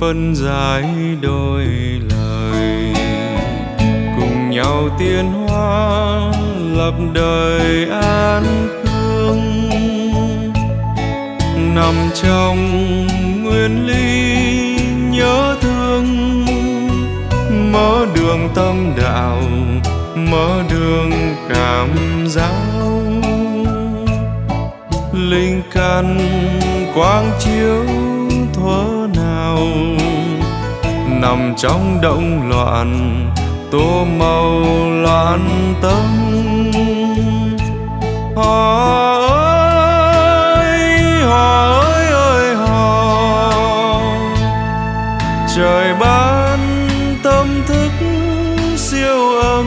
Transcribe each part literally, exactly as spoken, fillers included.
phân giải đôi lời, cùng nhau tiến hóa lập đời an khương. Nằm trong nguyên lý nhớ thương, mở đường tâm đạo, mở đường cảm giáo. Linh căn quang chiếu thuở nào, nằm trong động loạn tô màu loạn tâm. Hò ơi hò ơi ơi hò, trời ban tâm thức siêu âm,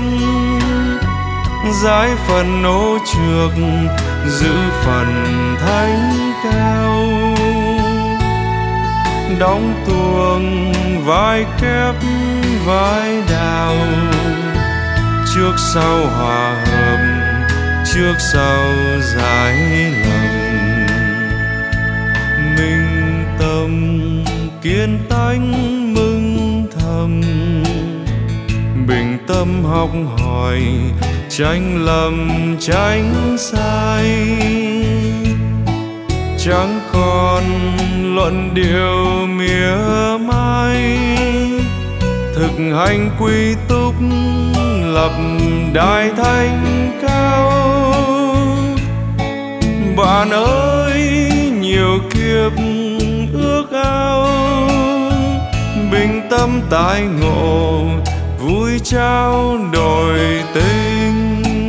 giải phần ô trược giữ phần thánh cao. Đóng tuồng vai kép vai đào, trước sau hòa hợp, trước sau giải lầm. Minh tâm kiên tánh mừng thầm, bình tâm học hỏi tránh lầm tránh sai. Chẳng còn luận điệu mỉa mai, thực hành quy túc lập đại thánh cao. Bạn ơi nhiều kiếp ước ao, bình tâm tái ngộ vui trao đổi tình.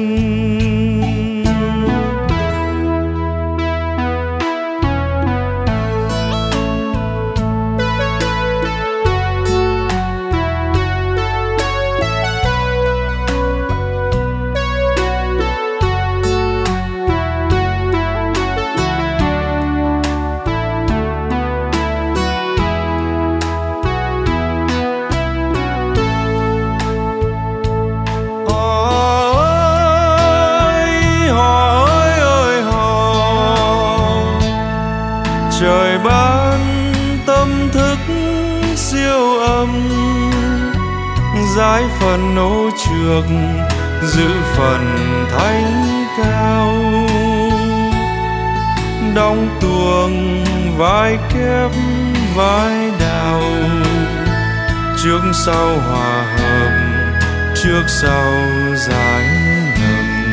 Trời ban tâm thức siêu âm, giải phần ô trược giữ phần thánh cao. Đóng tuồng vai kép vai đào, trước sau hòa hợp, trước sau giải ngầm.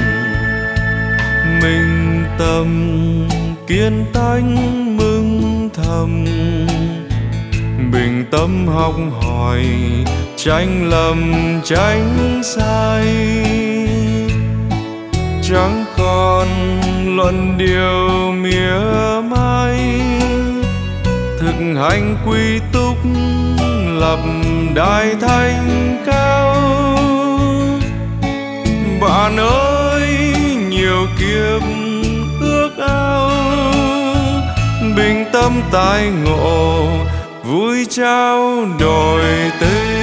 Minh tâm kiên tánh mừng thầm, bình tâm học hỏi tránh lầm tránh sai. Chẳng còn luận điệu mỉa mai, thực hành quy túc lập đại thánh cao. Bạn ơi nhiều kiếp ước ao, bình tâm tái ngộ vui trao đổi tình.